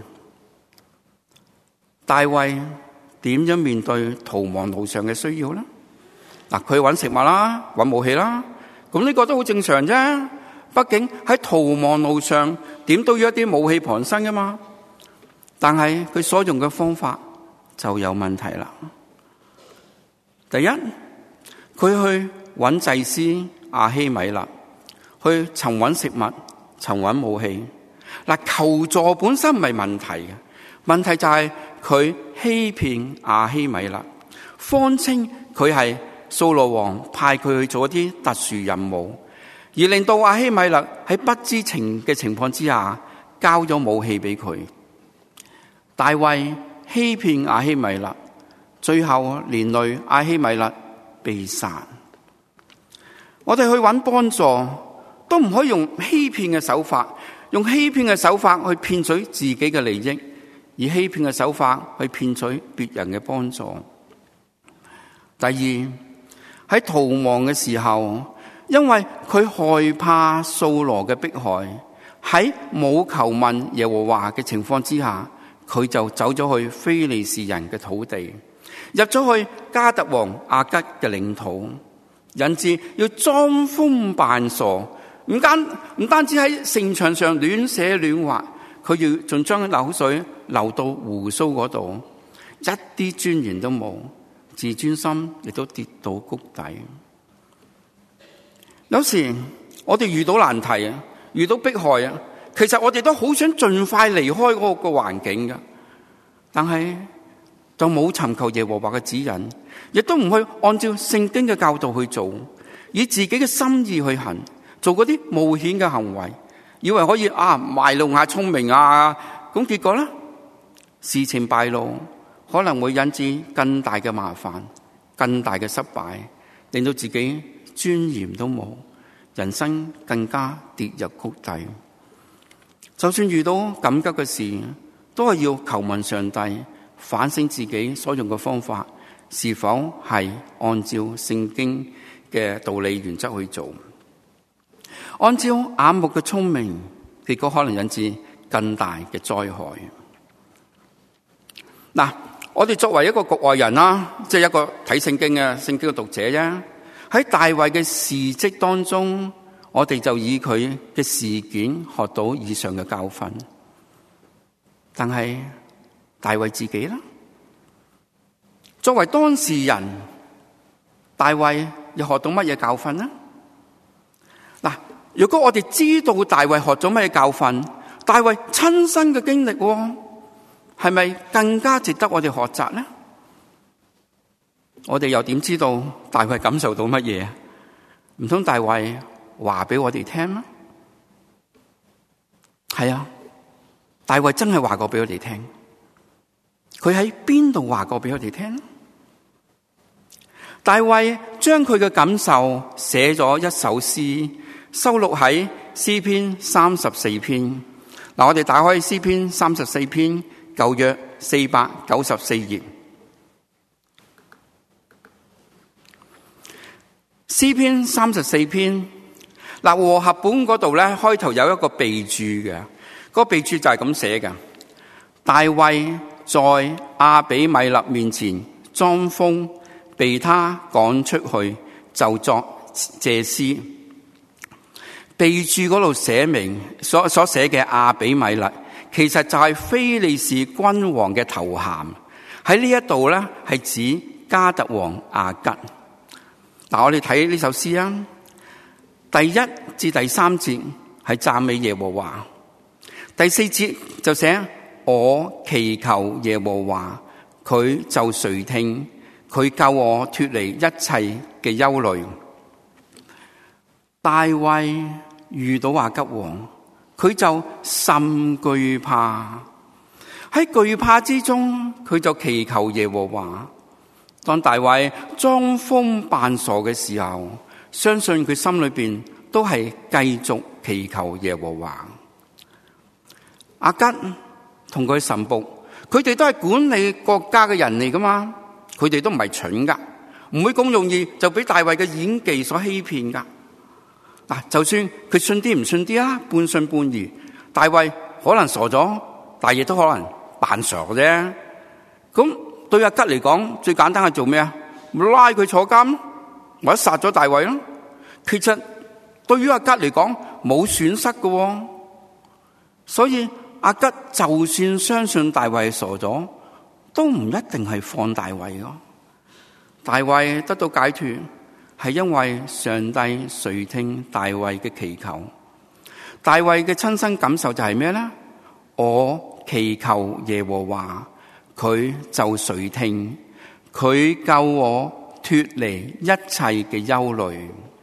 大衛點樣面對逃亡路上嘅需要咧？嗱，佢揾食物啦，揾武器啦，咁呢個都好正常啫。畢竟喺逃亡路上，點都要一啲武器傍身噶嘛。但係佢所用嘅方法就有問題啦。第一，佢去揾祭司亞希米勒去尋揾食物、尋揾武器。嗱，求助本身唔係問題嘅，問題就係佢欺騙亞希米勒，謊稱佢係掃羅王派佢去做一啲特殊任務，而令到亞希米勒喺不知情嘅情況之下交咗武器俾佢。大衛欺騙亞希米勒，最後連累亞希米勒被殺。我哋去揾幫助，都唔可以用欺騙嘅手法，用欺騙嘅手法去騙取自己嘅利益，以欺騙嘅手法去騙取別人嘅幫助。第二，喺逃亡嘅時候，因為佢害怕掃羅嘅迫害，喺冇求問耶和華嘅情況之下，佢就走咗去非利士人嘅土地，入咗去加特王亞吉嘅領土。引致要裝瘋扮傻，唔單唔單止喺城牆上亂寫亂畫，佢要仲將口水流到鬍鬚嗰度，一啲尊嚴都冇，自尊心亦都跌到谷底。有時我哋遇到難題啊，遇到迫害啊，其實我哋都好想盡快離開嗰個環境噶，但係就冇尋求耶和華嘅指引，亦都唔去按照聖經嘅教導去做，以自己嘅心意去行，做嗰啲冒險嘅行為，以為可以啊賣弄下聰明啊，咁結果咧事情敗露，可能會引致更大嘅麻煩、更大嘅失敗，令到自己尊嚴都冇，人生更加跌入谷底。就算遇到緊急嘅事，都係要求問上帝，反省自己所用嘅方法是否係按照聖經嘅道理原則去做。按照眼目嘅聰明，結果可能引致更大嘅災害。嗱，我哋作為一個局外人啦，即係一個睇聖經嘅聖經嘅讀者啫，喺大衛嘅事蹟當中，我哋就以佢嘅事件學到以上嘅教訓。但係大衛自己啦，作為當事人，大衛又學到乜嘢教訓呢？嗱，如果我哋知道大衛學咗乜嘢教訓，大衛親身嘅經歷，係咪更加值得我哋學習呢？我哋又點知道大衛感受到乜嘢？唔通大衛話俾我哋聽咩？係啊，大衛真係話過俾我哋聽。佢喺邊度話過俾我哋聽？大衛將佢嘅感受寫咗一首詩，收錄喺詩篇三十四篇。嗱，我哋打開詩篇三十四篇，舊約四百九十四頁。詩篇三十四篇，嗱，和合本嗰度咧，開頭有一個備注嘅，嗰個備注就係咁寫嘅：大衛在亞比米勒面前裝瘋，被他趕出去，就作謝詩。備注嗰度寫明所所寫嘅亞比米勒，其實就係非利士君王嘅頭銜。喺呢一度咧，係指加特王亞吉。嗱，我哋睇呢首詩啊，第一至第三節係讚美耶和華，第四節就寫我祈求耶和華，佢就垂聽，佢救我脫離一切嘅憂慮。大衛遇到亞吉王，佢就甚懼怕，喺懼怕之中，佢就祈求耶和華。當大衛裝瘋扮傻嘅時候，相信佢心裏邊都係繼續祈求耶和華。亞吉同佢臣僕，佢哋都係管理國家嘅人嚟噶嘛，佢哋都唔係蠢噶，唔會咁容易就俾大衛嘅演技所欺騙噶。嗱，就算佢信啲唔信啲啊，半信半疑，大衛可能傻咗，但亦都可能扮傻啫。咁對亞吉嚟講，最簡單係做咩啊？咪拉佢坐監，或者殺咗大衛咯。其實對於亞吉嚟講冇損失嘅，所以亞吉就算相信大衛傻咗，都唔一定係放大衛咯。大衛得到解脫，係因為上帝垂聽大衛嘅祈求。大衛嘅親身感受就係咩咧？我祈求耶和華，佢就垂聽，佢救我脫離一切嘅憂慮。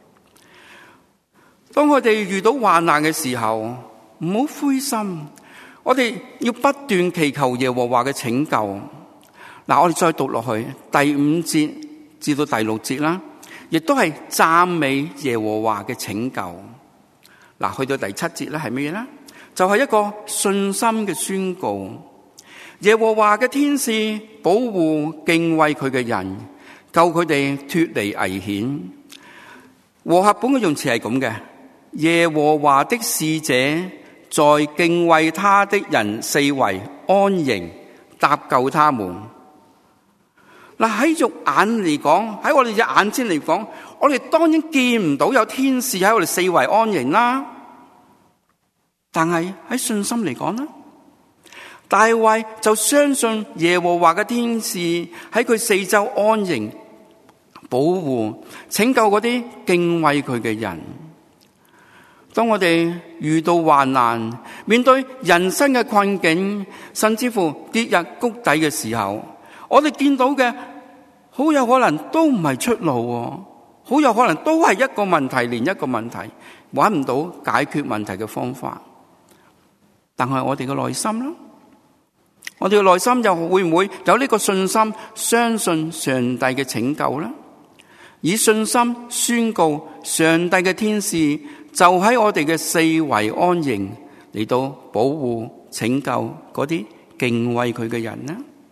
當我哋遇到患難嘅時候，唔好灰心，我哋要不斷祈求耶和華嘅拯救。嗱，我哋再讀落去第五節至到第六節啦，亦都係讚美耶和華嘅拯救。嗱，去到第七節咧係咩咧？就係、是、一個信心嘅宣告。耶和華嘅天使保護敬畏佢嘅人，救佢哋脫離危險。和合本嘅用詞係咁嘅：耶和華的使者在敬畏他的人四圍安營，搭救他們。嗱，喺肉眼嚟講，喺我哋隻眼睛嚟講，我哋當然見唔到有天使喺我哋四圍安營啦。但係喺信心嚟講呢，大衛就相信耶和華嘅天使喺佢四周安營、保護、拯救嗰啲敬畏佢嘅人。當我哋遇到患難，面對人生嘅困境，甚至乎跌入谷底嘅時候，我哋見到嘅好有可能都唔係出路，好有可能都係一個問題連一個問題，揾唔到解決問題嘅方法。但係我哋嘅內心咯， 我哋嘅內心又會唔會有呢個信心，相信上帝嘅拯救呢？以信心宣告上帝嘅天使就喺我哋嘅四圍安營，嚟到保護拯救嗰啲敬畏佢嘅人呢？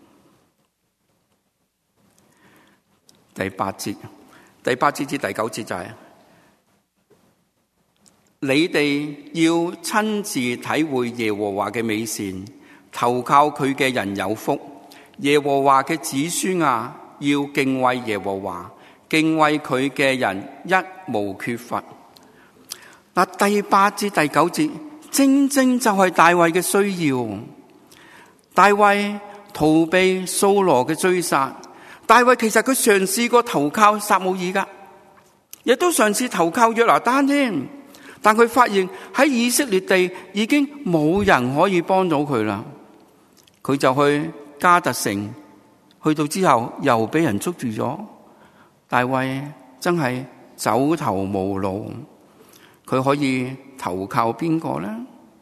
第八節，第八節至第九節就係、是、你哋要親自體會耶和華嘅美善，投靠佢嘅人有福。耶和華嘅子孫啊，要敬畏耶和華，敬畏佢嘅人一無缺乏。嗱，第八至第九節正正就係大衛嘅需要。大衛逃避掃羅嘅追殺，大衛其實佢嘗試過投靠撒母耳噶，亦都嘗試投靠約拿單添，但佢發現喺以色列地已經冇人可以幫到佢啦。佢就去加特城，去到之後又俾人捉住咗。大衛真係走投無路，佢可以投靠邊個呢？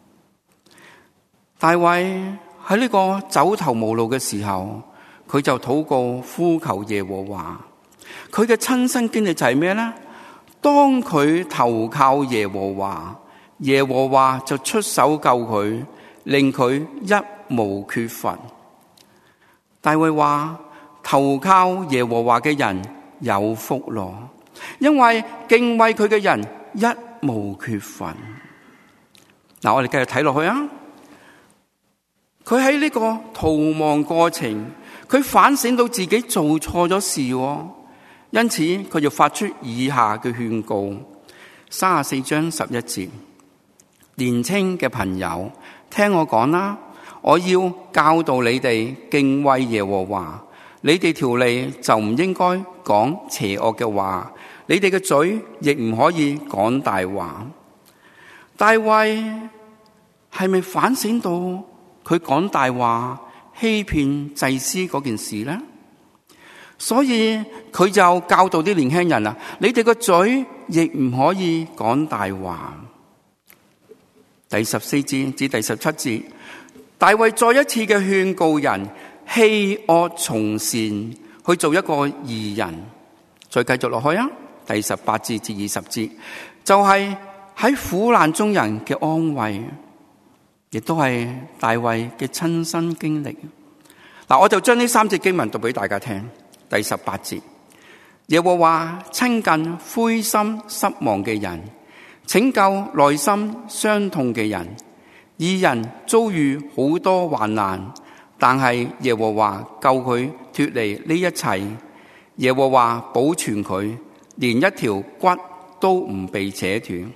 大衛喺呢個走投無路嘅時候，佢就禱告呼求耶和華。佢嘅親身經歷就係咩呢？當佢投靠耶和華，耶和華就出手救佢，令佢一無缺乏。大衛話：投靠耶和華嘅人有福咯，因為敬畏佢嘅人一無缺乏。嗱，我哋繼續睇落去啊！佢喺呢個逃亡過程，佢反省到自己做錯咗事，因此佢就發出以下嘅勸告。三十四章十一節，年輕嘅朋友，聽我講啦，我要教導你哋敬畏耶和華，你哋條脷就唔應該講邪惡嘅話，你哋嘅嘴亦唔可以講大話。大衛係咪反省到佢講大話欺騙祭司嗰件事呢？所以佢就教導啲年輕人啊，你哋個嘴亦唔可以講大話。第十四節至第十七節，大衛再一次嘅勸告人棄惡從善，去做一個義人。再繼續落去啊，第十八節至二十節，就係、是、喺苦難中人嘅安慰，亦都係大衛嘅親身經歷。嗱，我就將呢三節經文讀俾大家聽。第十八節，耶和華親近灰心失望嘅人，拯救內心傷痛嘅人。義人遭遇好多患難，但係耶和華救佢脫離呢一切。耶和華保存佢，連一條骨都唔被扯斷。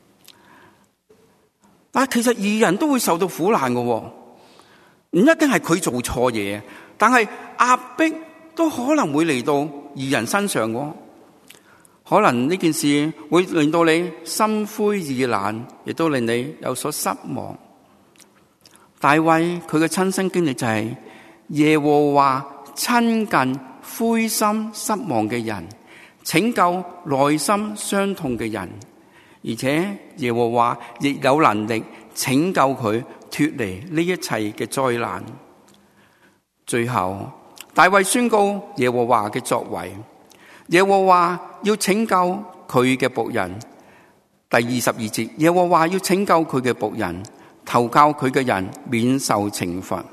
但其實義人都會受到苦難嘅，唔一定係佢做錯嘢，但係壓迫都可能會嚟到義人身上。可能呢件事會令到你心灰意冷，亦都令你有所失望。大衛佢嘅親身經歷就係、是、耶和華親近灰心失望嘅人，拯救內心傷痛嘅人，而且耶和華亦有能力拯救佢脫離呢一切嘅災難。最後大衛宣告耶和華嘅作為，耶和華要拯救佢嘅僕人。第二十二節，耶和華要拯救佢嘅僕人，投靠佢嘅人免受懲罰。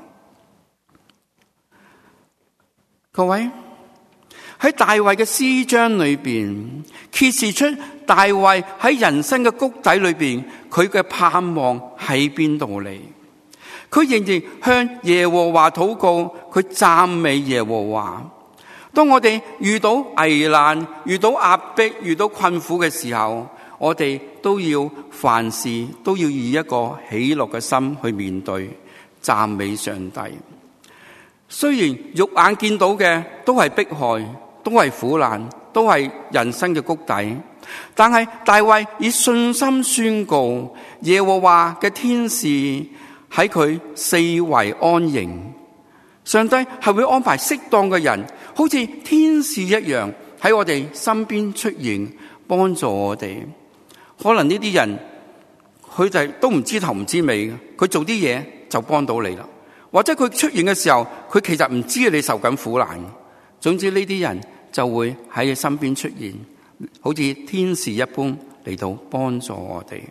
各位，喺大衛嘅詩章裏邊揭示出大衛喺人生嘅谷底裏邊，佢嘅盼望喺邊度嚟？佢仍然向耶和華禱告，佢讚美耶和華。當我哋遇到危難、遇到壓迫、遇到困苦嘅時候，我哋都要凡事都要以一個喜樂嘅心去面對，讚美上帝。雖然肉眼見到嘅都係迫害，都係苦難，都係人生嘅谷底，但係大衛以信心宣告耶和華嘅天使喺佢四圍安營。上帝係會安排適當嘅人，好似天使一樣喺我哋身邊出現，幫助我哋。可能呢啲人佢哋都唔知頭唔知尾嘅，佢做啲嘢就幫到你啦。 或者佢出現嘅時候，佢其實唔知你受緊苦難。總之呢啲人就會喺你身邊出現，好似天使一般嚟到幫助我哋。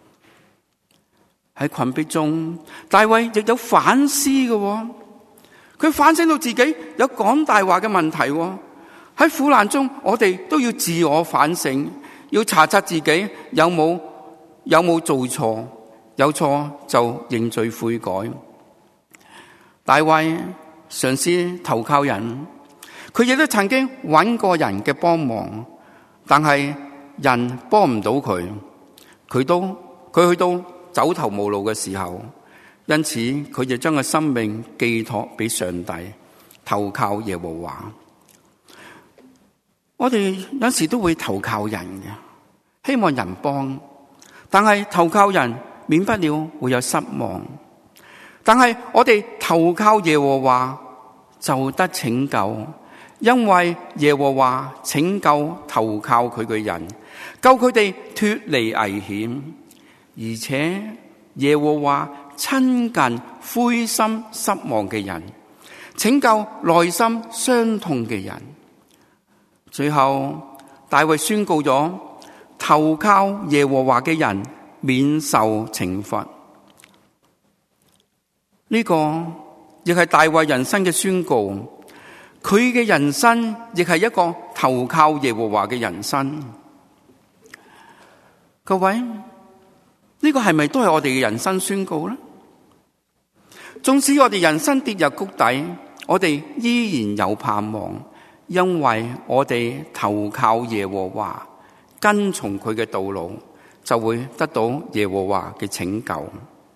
喺困迫中，大衛亦有反思嘅，佢反省到自己有講大話嘅問題。喺苦難中，我哋都要自我反省，要查察自己有冇有冇做錯，有錯就認罪悔改。大衛嘗試投靠人，佢亦都曾經揾過人嘅幫忙，但係人幫唔到佢，佢都佢去到走投無路嘅時候，因此佢就將個生命寄託俾上帝，投靠耶和華。我哋有時都會投靠人嘅，希望人幫，但係投靠人免不了會有失望。但係我哋投靠耶和華就得拯救，因為耶和華拯救投靠佢嘅人，救佢哋脫離危險，而且耶和華親近灰心失望嘅人，拯救內心傷痛嘅人。最後大衛宣告咗，投靠耶和華嘅人免受懲罰。呢個亦係大衛人生嘅宣告，佢嘅人生亦係一個投靠耶和華嘅人生。各位，呢個係咪都係我哋嘅人生宣告呢？縱使我哋人生跌入谷底，我哋依然有盼望，因為我哋投靠耶和華，跟從佢嘅道路，就會得到耶和華嘅拯救。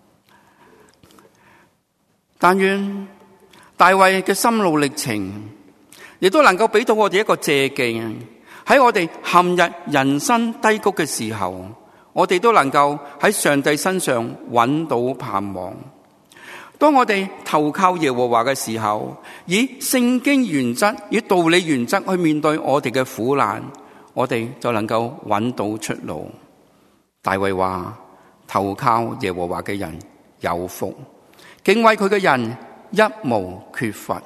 但願大衛嘅心路歷程，亦都能夠俾到我哋一個借鏡，喺我哋陷入人生低谷嘅時候，我哋都能夠喺上帝身上揾到盼望。當我哋投靠耶和華嘅時候，以聖經原則、以道理原則去面對我哋嘅苦難，我哋就能夠揾到出路。大衛話：投靠耶和華嘅人有福，敬畏佢嘅人一無缺乏。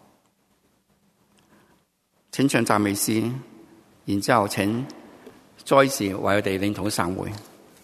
請唱讚美詩，然之後請再次為我哋領統散會。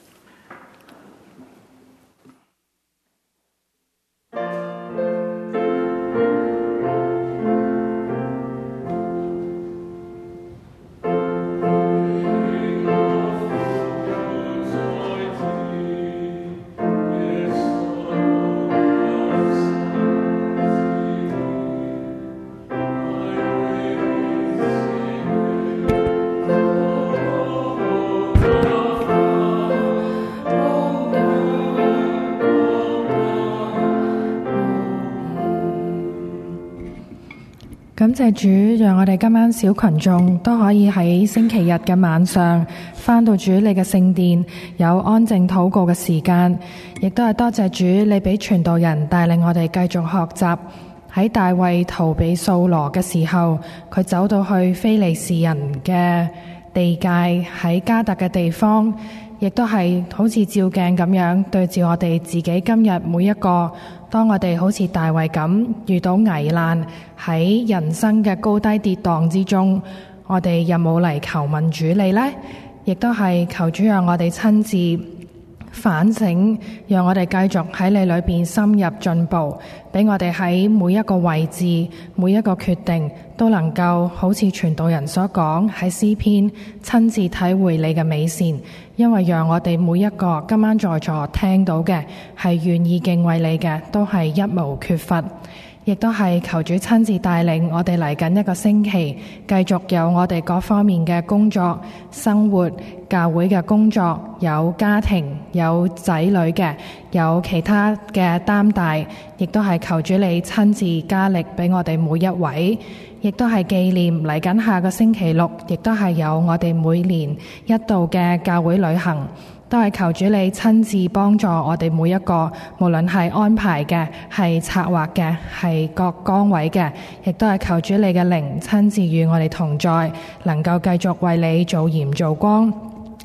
感謝主，讓我哋今晚小群眾都可以喺星期日嘅晚上返到主你嘅聖殿，有安靜禱告嘅時間。亦都係多謝主，你俾傳道人帶領我哋繼續學習。喺大衛逃避掃羅嘅時候，佢走到去非利士人嘅地界，喺迦特嘅地方，亦都係好似照鏡咁樣對照我哋自己今日每一個。當我哋好似大衛咁遇到危難，喺人生嘅高低跌宕之中，我哋有冇嚟求問主你呢？亦都係求主讓我哋親自反省，讓我哋繼續喺你裏邊深入進步，俾我哋喺每一個位置、每一個決定都能夠好似傳道人所講，喺詩篇親自體會你嘅美善。因為讓我哋每一個今晚在座聽到嘅係願意敬畏你嘅，都係一無缺乏。亦都係求主親自帶領我哋嚟緊一個星期，繼續有我哋各方面嘅工作、生活、教會嘅工作，有家庭、有仔女嘅，有其他嘅擔帶，亦都係求主你親自加力俾我哋每一位。亦都係紀念嚟緊下個星期六，亦都係有我哋每年一度嘅教會旅行，都係求主你親自幫助我哋每一個，無論係安排嘅、係策劃嘅、係各崗位嘅，亦都係求主你嘅靈親自與我哋同在，能夠繼續為你做鹽做光。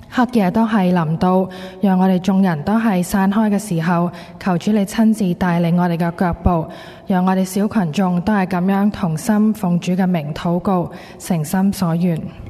黑夜都係臨到，讓我哋眾人都係散開嘅時候，求主你親自帶領我哋嘅腳步，讓我哋小群眾都係咁樣同心奉主嘅名禱告，誠心所願。